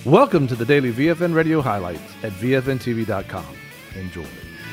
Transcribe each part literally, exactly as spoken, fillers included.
Welcome to the daily V F N Radio highlights at V F N T V dot com. Enjoy.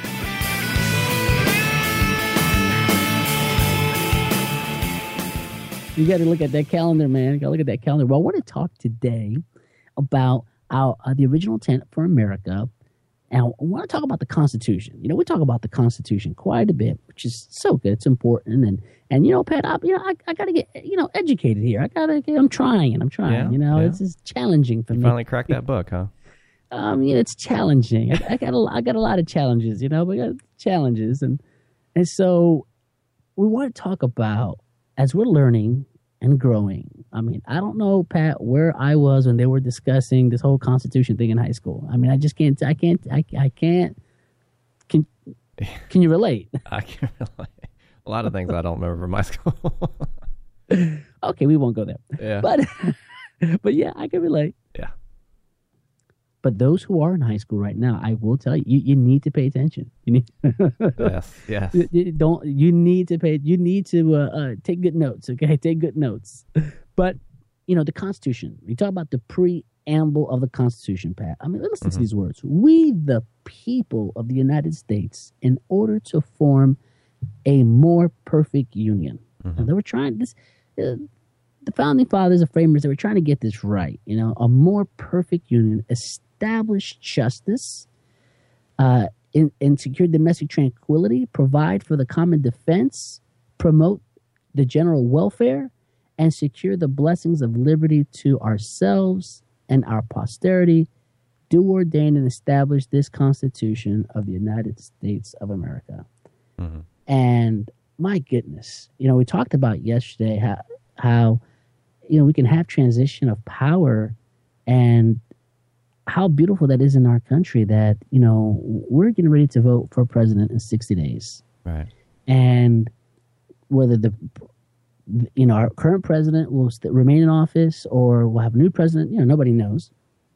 You got to look at that calendar, man. You got to look at that calendar. Well, I want to talk today about our uh, the original intent for America, and I want to talk about the Constitution. You know, we talk about the Constitution quite a bit, which is so good. It's important, and and you know, Pat, I, you know, I, I got to get you know educated here. I got to. I'm trying, and I'm trying. Yeah, you know, yeah. it's just challenging for you me. Finally cracked that book, huh? Um, you know, it's challenging. I, I got a, I got a lot of challenges. You know, we got challenges, and and so we want to talk about. As we're learning and growing, I mean, I don't know, Pat, where I was when they were discussing this whole Constitution thing in high school. I mean, I just can't, I can't, I, I can't. Can, can you relate? I can relate. A lot of things I don't remember from my school. Okay, we won't go there. Yeah. But, but yeah, I can relate. Yeah. But those who are in high school right now, I will tell you, you, you need to pay attention. You need yes, yes. You, you don't you need to pay? You need to uh, uh, take good notes. Okay, take good notes. But you know the Constitution. We talk about the preamble of the Constitution, Pat. I mean, listen Mm-hmm. to these words: "We, the people of the United States, in order to form a more perfect union." Mm-hmm. And they were trying this. Uh, the founding fathers, the framers, they were trying to get this right. You know, a more perfect union. Establish justice, uh, in, in secure domestic tranquility, provide for the common defense, promote the general welfare, and secure the blessings of liberty to ourselves and our posterity. Do ordain and establish this Constitution of the United States of America. Mm-hmm. And my goodness, you know, we talked about yesterday how, how you know, we can have transition of power and how beautiful that is in our country that, you know, we're getting ready to vote for president in sixty days. Right. And whether the, you know, our current president will st- remain in office or we'll have a new president, you know, nobody knows.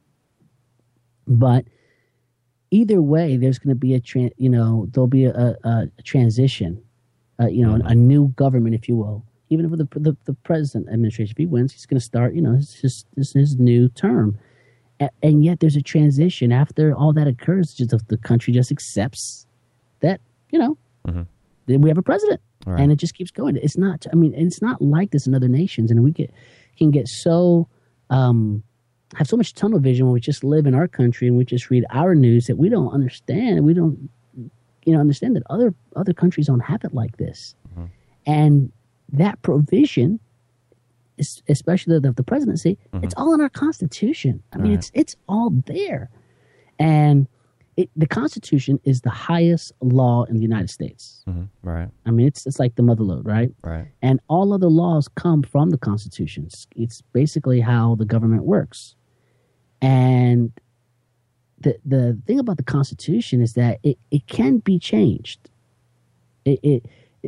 But either way, there's going to be a, tra- you know, there'll be a, a, a transition, uh, you know, mm-hmm. a, a new government, if you will. Even for the, the the president administration, if he wins, he's going to start, you know, his, his, his, his new term. And yet there's a transition after all that occurs. Just the country just accepts that, you know, mm-hmm. that we have a president, right. and it just keeps going. It's not, I mean, it's not like this in other nations. And we get, can get so, um, have so much tunnel vision when we just live in our country and we just read our news that we don't understand. We don't, you know, understand that other, other countries don't have it like this. Mm-hmm. And that provision, especially the, the presidency, mm-hmm. it's all in our Constitution. I mean, right. it's it's all there. And it, the Constitution is the highest law in the United States. Mm-hmm. Right. I mean, it's it's like the motherlode, right? Right. And all other laws come from the Constitution. It's, it's basically how the government works. And the the thing about the Constitution is that it, it can be changed. It, it,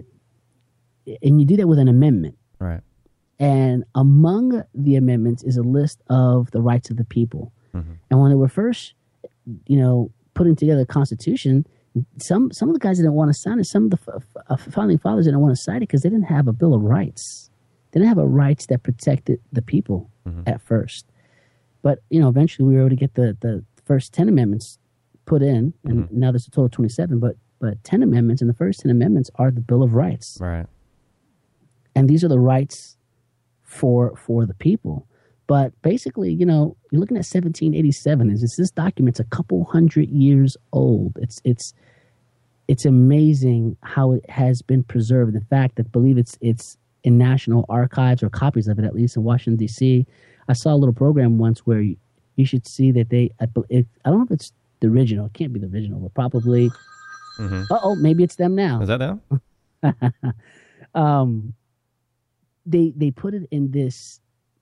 it and you do that with an amendment. Right. And among the amendments is a list of the rights of the people. Mm-hmm. And when they were first, you know, putting together the Constitution, some some of the guys didn't want to sign it. Some of the f- f- founding fathers didn't want to sign it because they didn't have a Bill of Rights. They didn't have a rights that protected the people mm-hmm. at first. But, you know, eventually we were able to get the, the first ten amendments put in. And mm-hmm. now there's a total of twenty-seven. But, but ten amendments, and the first ten amendments are the Bill of Rights. Right. And these are the rights for for the people. But basically, you know, you're looking at seventeen eighty-seven. Is this, this document's a couple hundred years old. It's it's it's amazing how it has been preserved. The fact that I believe it's it's in National Archives, or copies of it at least, in Washington D C. I saw a little program once where you, you should see that they. I, it, I don't know if it's the original. It can't be the original, but probably. Mm-hmm. Uh oh, maybe it's them now. Is that them? um. They they put it in this,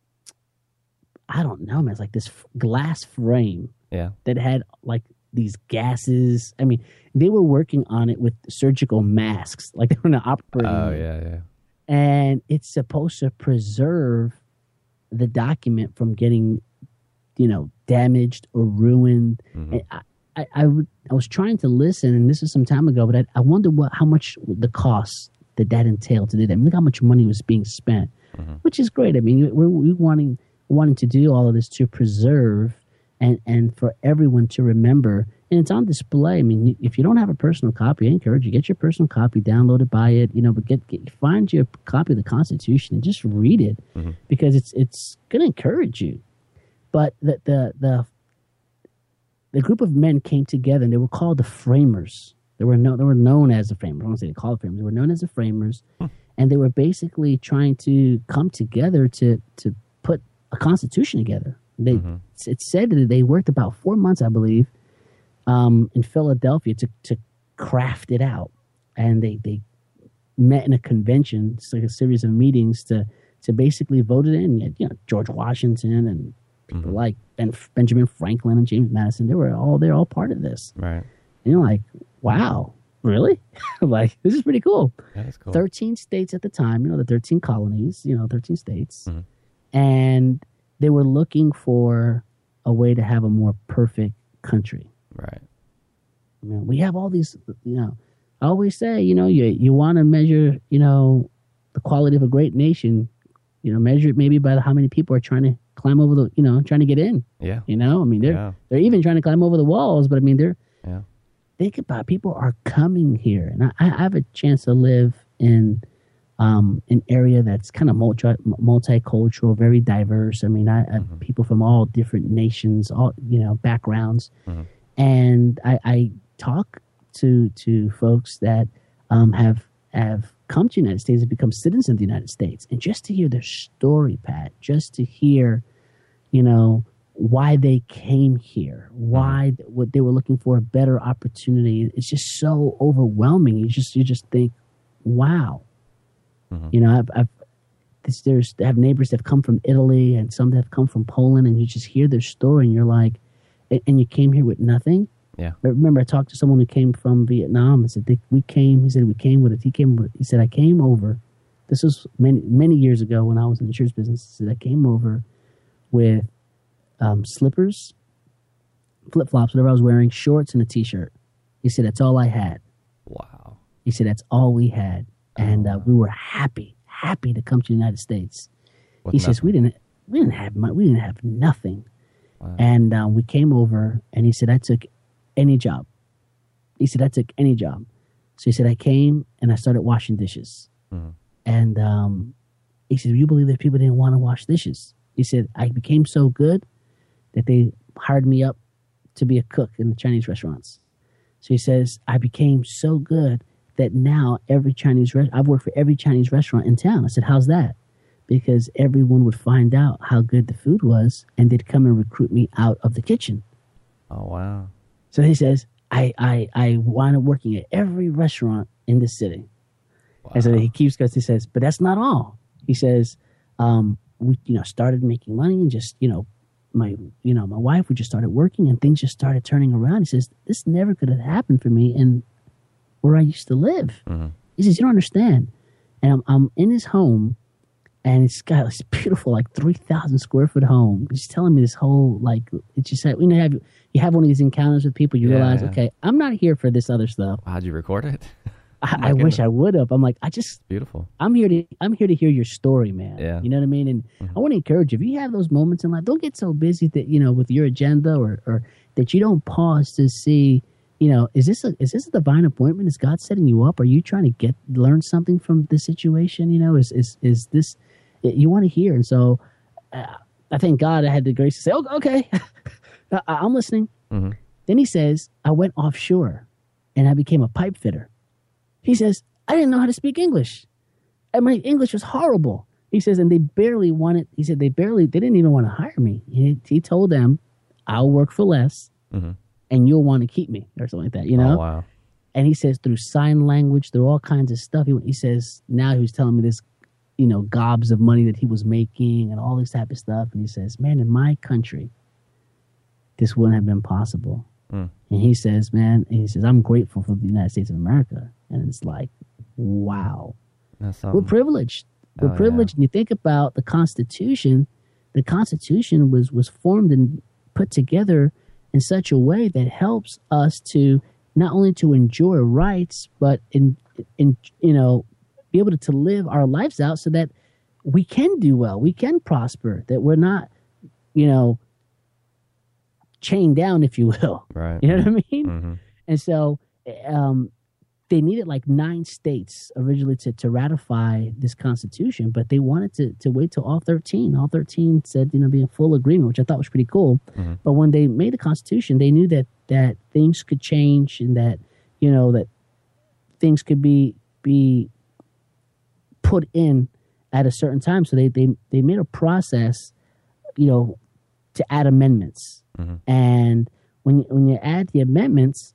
I don't know, man. It's like this f- glass frame yeah. that had like these gases. I mean, they were working on it with surgical masks, like they were in an operating Oh, room. yeah, yeah. And it's supposed to preserve the document from getting, you know, damaged or ruined. Mm-hmm. And I, I, I, would, I was trying to listen, and this is some time ago, but I, I wonder what how much the cost that that entailed to do that. I mean, look how much money was being spent, mm-hmm. which is great. I mean, we're we wanting wanting to do all of this to preserve and and for everyone to remember. And it's on display. I mean, if you don't have a personal copy, I encourage you, get your personal copy, download it, buy it, you know, but get, get find your copy of the Constitution and just read it, mm-hmm. because it's it's going to encourage you. But the, the the the group of men came together, and they were called the Framers. They were no, they were known as the Framers. I don't say they called the Framers. They were known as the Framers, hmm. and they were basically trying to come together to to put a Constitution together. They mm-hmm. it said that they worked about four months, I believe, um, in Philadelphia to to craft it out, and they they met in a convention. It's like a series of meetings to to basically vote it in. You know, George Washington and people mm-hmm. like ben, Benjamin Franklin and James Madison. They were all they're all part of this. Right. And you're like, wow, really? Like, this is pretty cool. That is cool. thirteen states at the time, you know, the thirteen colonies, you know, thirteen states. Mm-hmm. And they were looking for a way to have a more perfect country. Right. I mean, we have all these, you know, I always say, you know, you, you want to measure, you know, the quality of a great nation, you know, measure it maybe by how many people are trying to climb over the, you know, trying to get in. Yeah. You know, I mean, they're, yeah. they're even trying to climb over the walls, but I mean, they're, yeah. think about it, people are coming here. And I, I have a chance to live in um, an area that's kind of multi, multicultural, very diverse. I mean, I, I mm-hmm. people from all different nations, all, you know, backgrounds. Mm-hmm. And I, I talk to to folks that um, have have come to the United States and become citizens of the United States. And just to hear their story, Pat, just to hear, you know, why they came here, why mm-hmm. what they were looking for, a better opportunity. It's just so overwhelming. You just you just think, wow. Mm-hmm. You know, I've, I've this, there's I have neighbors that have come from Italy and some that have come from Poland, and you just hear their story, and you're like, and, and you came here with nothing. Yeah. I remember I talked to someone who came from Vietnam and said they, we came. He said we came with it. He came. With, he said I came over. This was many many years ago when I was in the insurance business. He said I came over with Um, slippers, flip flops, whatever I was wearing, shorts, and a T-shirt. He said that's all I had. Wow. He said that's all we had, and uh, we were happy, happy to come to the United States. With he nothing. says we didn't, we didn't have money, we didn't have nothing, wow. and um, we came over, and he said I took any job. He said I took any job. So he said I came and I started washing dishes, mm-hmm. and um, he said, "You believe that people didn't want to wash dishes?" He said I became so good that they hired me up to be a cook in the Chinese restaurants. So he says, I became so good that now every Chinese restaurant, I've worked for every Chinese restaurant in town. I said, how's that? Because everyone would find out how good the food was, and they'd come and recruit me out of the kitchen. Oh, wow. So he says, I, I, I wound up working at every restaurant in the city. Wow. And so he keeps going, he says, but that's not all. He says, um, we, you know, started making money and just, you know, my, you know, my wife, we just started working and things just started turning around. He says, this never could have happened for me in where I used to live. Mm-hmm. He says, you don't understand. And I'm, I'm in his home, and it's got this beautiful, like three thousand square foot home. He's telling me this whole, like, it's just like, you know, have, you have one of these encounters with people, you yeah, realize, yeah. okay, I'm not here for this other stuff. How'd you record it? I, I wish I would have. I'm like, I just beautiful. I'm here to I'm here to hear your story, man. Yeah. You know what I mean? And mm-hmm. I want to encourage you, if you have those moments in life, don't get so busy that, you know, with your agenda or, or that you don't pause to see, you know, is this a is this a divine appointment? Is God setting you up? Are you trying to get learn something from this situation? You know, is is is this you want to hear? And so uh, I thank God I had the grace to say, oh, okay, I'm listening. Mm-hmm. Then he says, I went offshore and I became a pipe fitter. He says, I didn't know how to speak English. And my English was horrible. He says, and they barely wanted, he said, they barely, they didn't even want to hire me. He, he told them, I'll work for less mm-hmm. and you'll want to keep me or something like that, you know? Oh, wow. And he says, through sign language, through all kinds of stuff, he, he says, now he was telling me this, you know, gobs of money that he was making and all this type of stuff. And he says, man, in my country, this wouldn't have been possible. Mm. And he says, man, and he says, I'm grateful for the United States of America. And it's like, wow, we're privileged. We're oh, privileged. Yeah. And you think about the Constitution. The Constitution was, was formed and put together in such a way that helps us to not only to enjoy rights, but in, in you know, be able to, to live our lives out so that we can do well, we can prosper, that we're not, you know, chained down, if you will. Right. You know what I mean? Mm-hmm. And so um, they needed like nine states originally to, to ratify this Constitution, but they wanted to, to wait till all thirteen. All thirteen said, you know, be in full agreement, which I thought was pretty cool. Mm-hmm. But when they made the Constitution, they knew that that things could change and that, you know, that things could be be put in at a certain time. So they they, they made a process, you know, to add amendments. Mm-hmm. And when when you add the amendments,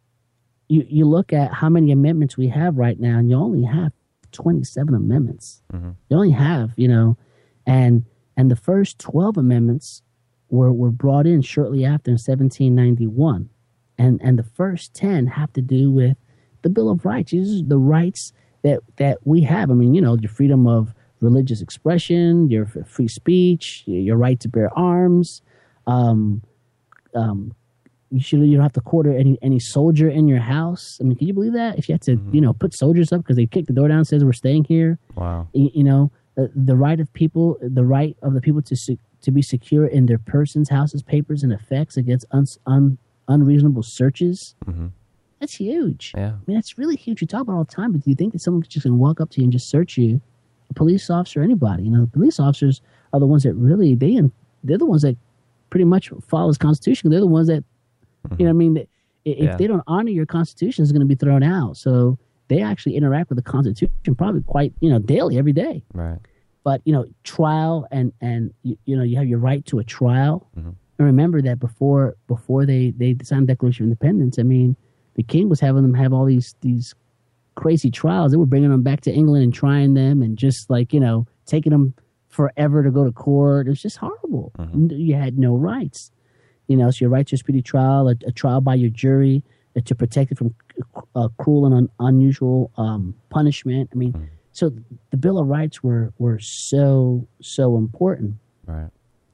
you, you look at how many amendments we have right now, and you only have twenty-seven amendments. Mm-hmm. You only have, you know, and and the first twelve amendments were, were brought in shortly after in seventeen ninety-one. And and the first ten have to do with the Bill of Rights. These are the rights that, that we have. I mean, you know, your freedom of religious expression, your free speech, your right to bear arms. Um, um, you should you don't have to quarter any any soldier in your house. I mean, can you believe that? If you had to, Mm-hmm. you know, put soldiers up because they kicked the door down and says we're staying here. Wow. You, you know, uh, the right of people, the right of the people to se- to be secure in their persons, houses, papers, and effects against un, un, unreasonable searches. Mm-hmm. That's huge. Yeah. I mean, that's really huge. We talk about it all the time, but do you think that someone just can walk up to you and just search you? A police officer, anybody, you know, the police officers are the ones that really they they're the ones that pretty much follow this Constitution. They're the ones that, Mm-hmm. you know, what I mean, that if Yeah. they don't honor your Constitution, it's going to be thrown out. So they actually interact with the Constitution probably quite, you know, daily, every day. Right. But you know, trial and and you, you know, you have your right to a trial. Mm-hmm. And remember that before before they they signed the Declaration of Independence, I mean, the king was having them have all these these crazy trials. They were bringing them back to England and trying them, and just like, you know, taking them forever to go to court. It was just horrible. Mm-hmm. You had no rights. You know, so your right to a speedy trial, a, a trial by your jury, uh, to protect it from uh, cruel and un, unusual um, punishment. I mean, Mm-hmm. so the Bill of Rights were were so so important. Right.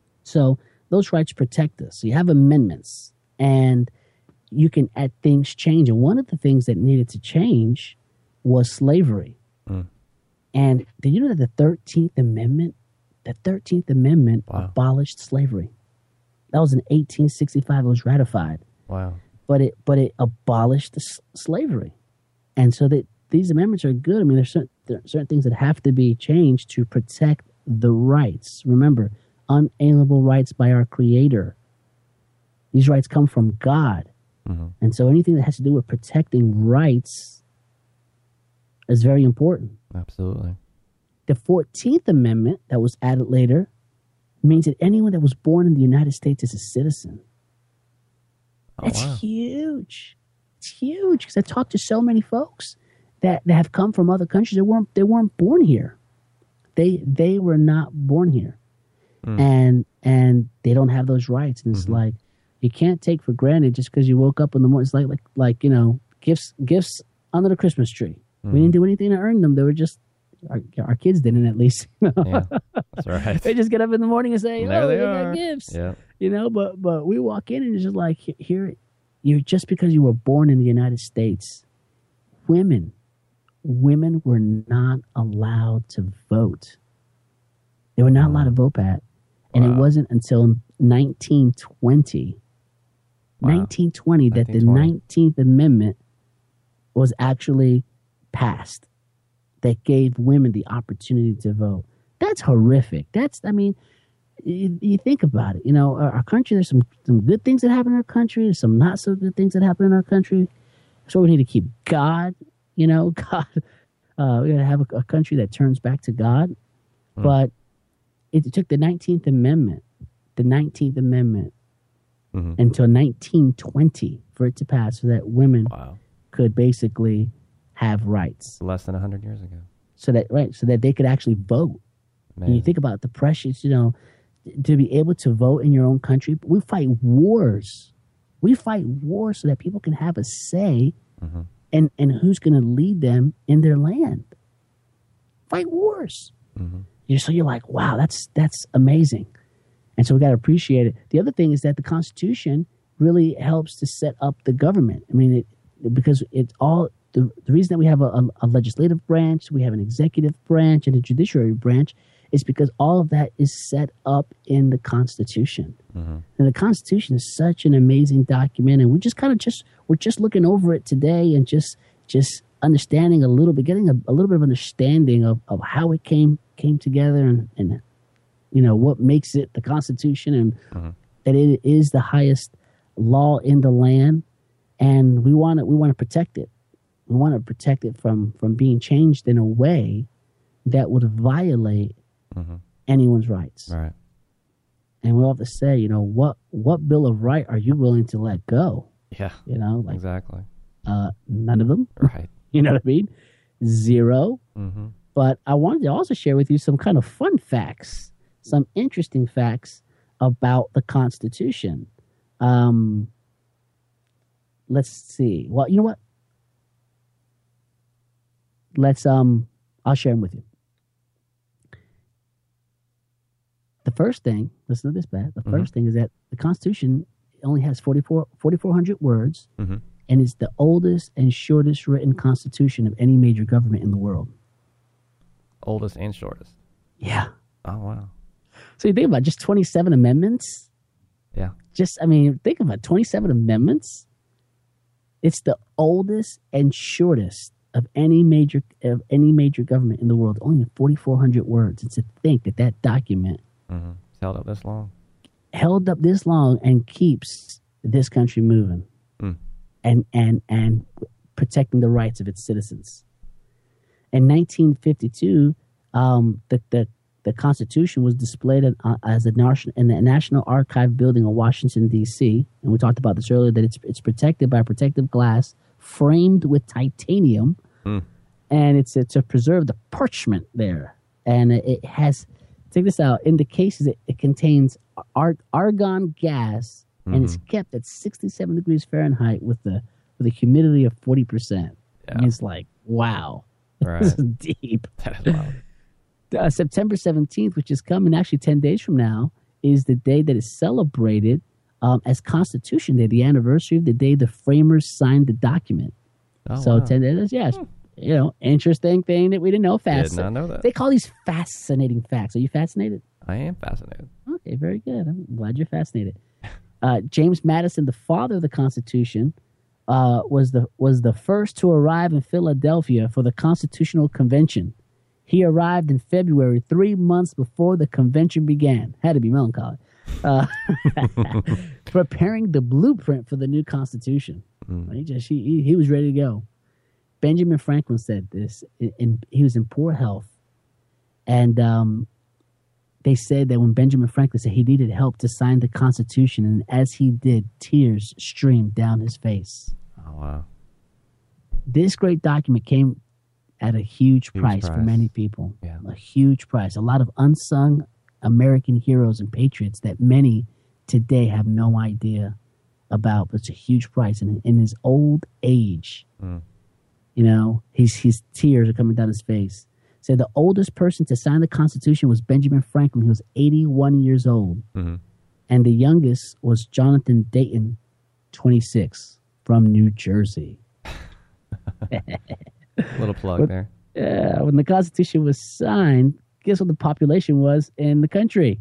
So those rights protect us. So you have amendments, and you can add things change. And one of the things that needed to change was slavery. Mm. And did you know that the thirteenth Amendment, the thirteenth Amendment Wow. abolished slavery? That was in eighteen sixty-five. It was ratified, Wow. but it but it abolished the s- slavery. And so that these amendments are good. I mean, there's certain, there are certain things that have to be changed to protect the rights. Remember, unalienable rights by our Creator. These rights come from God. Mm-hmm. And so anything that has to do with protecting rights is very important. Absolutely. The fourteenth Amendment that was added later means that anyone that was born in the United States is a citizen. Oh, That's wow. huge. It's huge because I talked to so many folks that, that have come from other countries that weren't they weren't born here. They they were not born here, Mm. and and they don't have those rights. And it's Mhm. like you can't take for granted just because you woke up in the morning. It's like like like you know gifts gifts under the Christmas tree. Mhm. We didn't do anything to earn them. They were just our, our kids didn't, at least. Yeah. That's right. They just get up in the morning and say, There "Oh, they we are." got gifts." Yeah. You know, but but we walk in and it's just like, he- here, you're just because you were born in the United States. Women, women were not allowed to vote. They were not allowed to vote, Pat, and it Wow. wasn't until nineteen twenty, Wow. nineteen twenty, that the nineteen twenty. nineteenth Amendment was actually passed that gave women the opportunity to vote. That's horrific. That's, I mean, you, you think about it. You know, our, our country, there's some, some good things that happen in our country. There's some not so good things that happen in our country. So we need to keep God, you know, God. Uh, we got to have a, a country that turns back to God. Mm. But it took the nineteenth Amendment, the nineteenth Amendment, Mhm. until nineteen twenty for it to pass so that women Wow. could basically have rights. Less than one hundred years ago. So that, right, so that they could actually vote. And you Amazing. think about the precious, you know, to be able to vote in your own country. We fight wars. We fight wars so that people can have a say Mhm. in, in who's going to lead them in their land. Fight wars. Mhm. You're, so you're like, wow, that's that's amazing. And so we got to appreciate it. The other thing is that the Constitution really helps to set up the government. I mean, it, because it's all the, the reason that we have a, a, a legislative branch, we have an executive branch, and a judiciary branch It's because all of that is set up in the Constitution. Mm-hmm. And the Constitution is such an amazing document, and we just kind of just we're just looking over it today and just just understanding a little bit, getting a, a little bit of understanding of, of how it came came together, and, and you know what makes it the Constitution, and mm-hmm. that it is the highest law in the land, and we want to we want to protect it. We want to protect it from from being changed in a way that would violate mm-hmm. anyone's rights. Right. And we have to say, you know, what what Bill of Right are you willing to let go? Yeah. You know, like exactly. Uh, none of them. Right. You know what I mean? Zero. Mm-hmm. But I wanted to also share with you some kind of fun facts, some interesting facts about the Constitution. Um, let's see. Well, you know what? Let's um, I'll share them with you. The first thing, listen to this, Pat. The mm-hmm. first thing is that the Constitution only has forty-four, forty-four hundred words, mm-hmm. and it's the oldest and shortest written Constitution of any major government in the world. Oldest and shortest. Yeah. Oh, wow. So you think about just twenty-seven amendments. Yeah. Just, I mean, think about twenty-seven amendments. It's the oldest and shortest of any major of any major government in the world. Only forty-four hundred words. And to think that that document mm-hmm. it's held up this long, held up this long, and keeps this country moving, mm. and and and protecting the rights of its citizens. In nineteen fifty-two, um, the, the the Constitution was displayed at, uh, as a national in the National Archive building in Washington D C, and we talked about this earlier. That it's it's protected by protective glass, framed with titanium, mm. and it's uh, to preserve the parchment there. And it has, check this out, in the cases it, it contains ar- argon gas, mm-hmm. and it's kept at sixty-seven degrees Fahrenheit with the with a humidity of forty percent. Yeah. And it's like, wow. Right. This is deep. That is wild. Uh, September seventeenth, which is coming actually ten days from now, is the day that is celebrated um, as Constitution Day, the anniversary of the day the framers signed the document. Oh, so wow. ten days, yes. Hmm. You know, interesting thing that we didn't know. Fast. Did not know that. They call these fascinating facts. Are you fascinated? I am fascinated. Okay, very good. I'm glad you're fascinated. Uh, James Madison, the father of the Constitution, uh, was the was the first to arrive in Philadelphia for the Constitutional Convention. He arrived in February, three months before the convention began. Had to be melancholy. Uh, preparing the blueprint for the new Constitution. Mm. He just he, he was ready to go. Benjamin Franklin said this. In, in, he was in poor health, and um, they said that when Benjamin Franklin said he needed help to sign the Constitution, and as he did, tears streamed down his face. Oh wow! This great document came at a huge, huge price, price for many people. Yeah. A huge price. A lot of unsung American heroes and patriots that many today have no idea about, but it's a huge price. And in his old age, mm. you know, his, his tears are coming down his face. So the oldest person to sign the Constitution was Benjamin Franklin. He was eighty-one years old. Mm-hmm. And the youngest was Jonathan Dayton, twenty-six, from New Jersey. Little plug when, there. Yeah, when the Constitution was signed, guess what the population was in the country?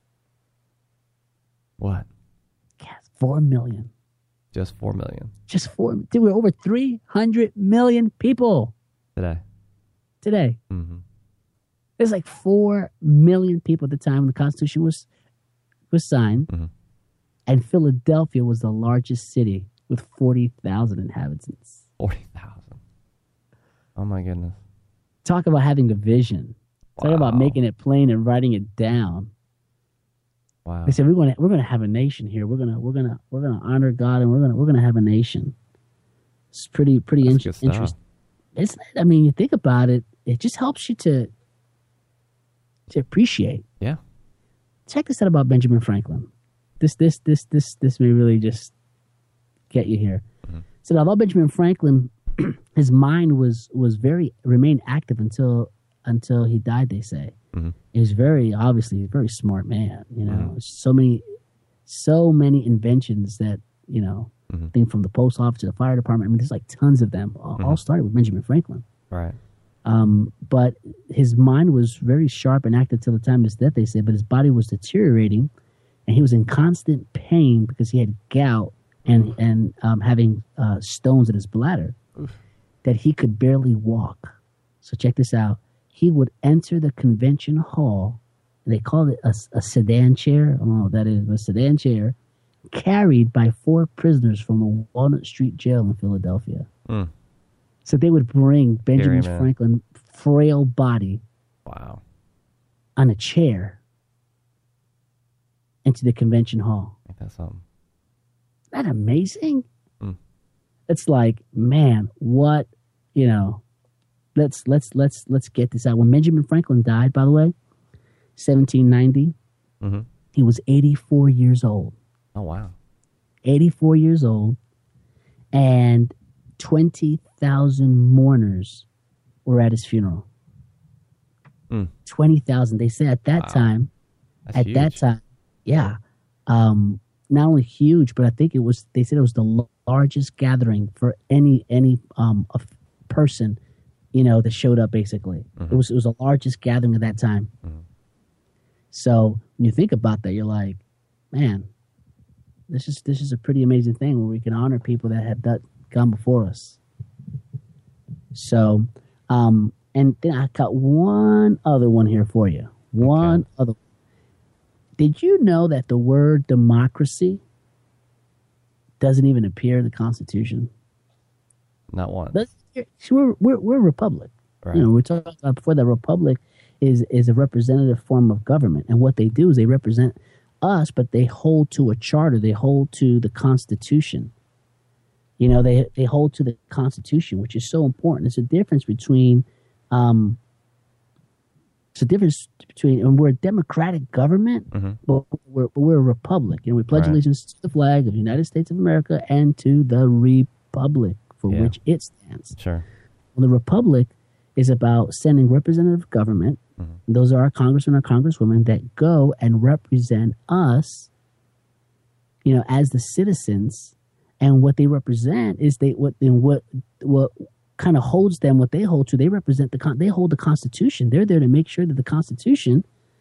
What? Yes, four million. Just four million. Just four. Dude, we're over three hundred million people today. Today, mm-hmm. there's like four million people at the time when the Constitution was was signed, mm-hmm. and Philadelphia was the largest city with forty thousand inhabitants. Forty thousand. Oh my goodness! Talk about having a vision. Wow. Talk about making it plain and writing it down. Wow! They said we're gonna we're gonna have a nation here. We're gonna we're gonna we're gonna honor God, and we're gonna we're gonna have a nation. It's pretty pretty in- interesting. Isn't it? I mean, you think about it. It just helps you to to appreciate. Yeah. Check this out about Benjamin Franklin. This this this this this may really just get you here. Mm-hmm. So although Benjamin Franklin, his mind was was very remained active until until he died. They say mm-hmm. he was very obviously a very smart man. You know, mm-hmm. so many so many inventions that you know. Mm-hmm. Thing from the post office to the fire department. I mean, there's like tons of them. All, mm-hmm. all started with Benjamin Franklin. Right. Um, but his mind was very sharp and active till the time of his death, they said, but his body was deteriorating and he was in constant pain because he had gout and, and um, having uh, stones in his bladder Oof. That he could barely walk. So check this out. He would enter the convention hall, and they called it a, a sedan chair. I don't know what that is, but a sedan chair carried by four prisoners from the Walnut Street Jail in Philadelphia. Mm. So they would bring Benjamin Scary, Franklin's frail body wow. on a chair into the convention hall. Ain't that something? Isn't that amazing? Mm. It's like, man, what, you know, let's let's let's let's get this out. When Benjamin Franklin died, by the way, seventeen ninety, mm-hmm. he was eighty-four years old. Oh, wow. eighty-four years old, and twenty thousand mourners were at his funeral. Mm. twenty thousand. They said at that wow. time, That's at huge. that time, yeah, um, not only huge, but I think it was, they said it was the largest gathering for any, any um, a person, you know, that showed up basically. Mm-hmm. It was, it was the largest gathering at that time. Mm-hmm. So when you think about that, you're like, man, this is, this is a pretty amazing thing where we can honor people that have done, gone before us. So, um, and then I got one other one here for you. One okay. other. Did you know that the word democracy doesn't even appear in the Constitution? Not once. We're, we're, we're a republic. Right. You know, we're talking about before that republic is, is a representative form of government. And what they do is they represent us, but they hold to a charter. They hold to the Constitution. You know, they they hold to the Constitution, which is so important. It's a difference between, um, it's a difference between, and we're a democratic government, mm-hmm. but we're but we're a republic. And we pledge right. allegiance to the flag of the United States of America and to the republic for yeah. which it stands. Sure. Well, the republic is about sending representative government. Mm-hmm. Those are our congressmen and our congresswomen that go and represent us, you know, as the citizens. And what they represent is they what and what what kind of holds them, what they hold to. They represent the con- they hold the Constitution. They're there to make sure that the Constitution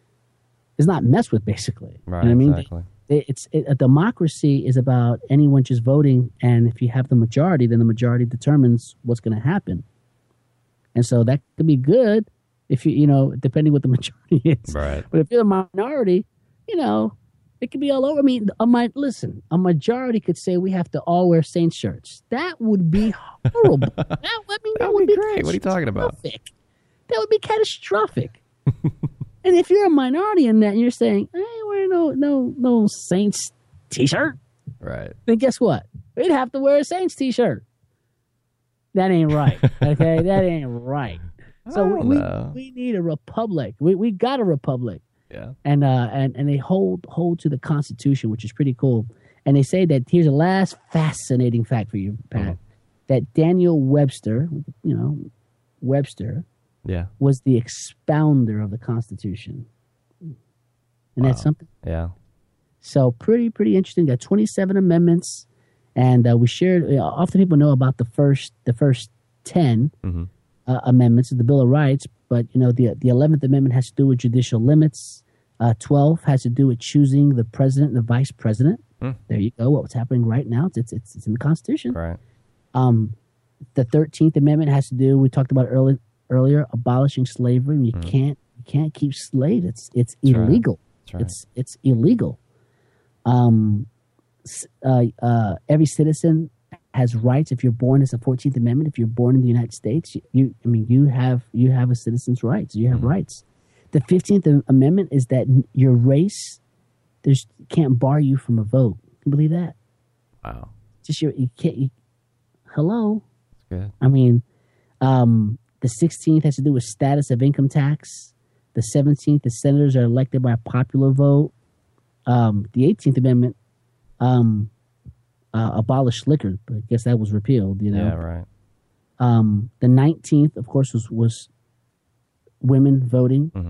is not messed with, basically. Right. You know what I mean? Exactly. They, it's it, a democracy is about anyone just voting, and if you have the majority, then the majority determines what's going to happen. And so that could be good if you you know depending what the majority is. Right. But if you're a minority, you know. It could be all over. I mean, a my listen. A majority could say we have to all wear Saints shirts. That would be horrible. that, I mean, that, that would be, be great. What are you talking about? That would be catastrophic. And if you're a minority in that, and you're saying, "I ain't wearing no no no Saints t-shirt," right? Then guess what? We'd have to wear a Saints t-shirt. That ain't right. Okay, that ain't right. So we, we need a republic. We we got a republic. Yeah. And uh and, and they hold hold to the Constitution, which is pretty cool. And they say that here's a last fascinating fact for you, Pat. Mm-hmm. That Daniel Webster, you know, Webster, yeah, was the expounder of the Constitution. And wow. that's something. Yeah. So pretty pretty interesting. Got twenty-seven amendments, and uh, we shared. You know, often people know about the first the first ten mm-hmm. uh, amendments of the Bill of Rights. But, you know, the the eleventh Amendment has to do with judicial limits. Uh, twelve has to do with choosing the president and the vice president. Mm. There you go. What's happening right now? It's it's it's in the Constitution. Right. Um, the thirteenth Amendment has to do, we talked about early, earlier, abolishing slavery. You mm. can't you can't keep slaves. It's it's That's illegal. Right. Right. It's it's illegal. Um, uh, uh, every citizen has rights. If you're born, as the fourteenth Amendment. If you're born in the United States, you, you I mean, you have you have a citizen's rights. You have mm-hmm. rights. The fifteenth Amendment is that your race, there's can't bar you from a vote. Can you believe that? Wow. Just your you can't. You, hello. That's good. I mean, um, the sixteenth has to do with status of income tax. The seventeenth, the senators are elected by a popular vote. Um, the eighteenth Amendment. Um, Uh, abolished liquor, but I guess that was repealed. You know, yeah, right. Um, the nineteenth, of course, was was women voting. Mm-hmm.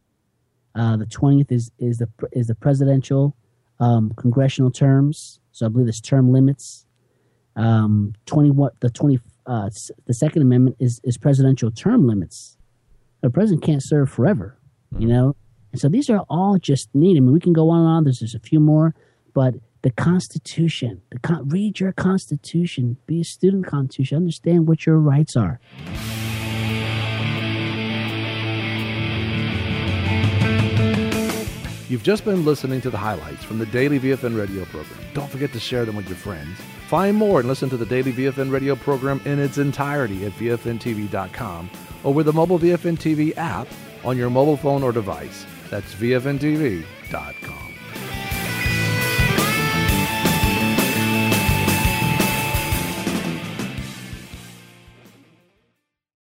Uh, the twentieth is is the is the presidential um, congressional terms. So I believe there's term limits. Um, twenty what the twenty uh, the Second Amendment is, is presidential term limits. The president can't serve forever, mm-hmm. you know? And so these are all just neat. I mean, we can go on and on. There's just a few more, but the Constitution, the con- read your Constitution, be a student of the Constitution, understand what your rights are. You've just been listening to the highlights from the Daily V F N Radio program. Don't forget to share them with your friends. Find more and listen to the Daily V F N Radio program in its entirety at V F N T V dot com or with the mobile V F N T V app on your mobile phone or device. That's V F N T V dot com.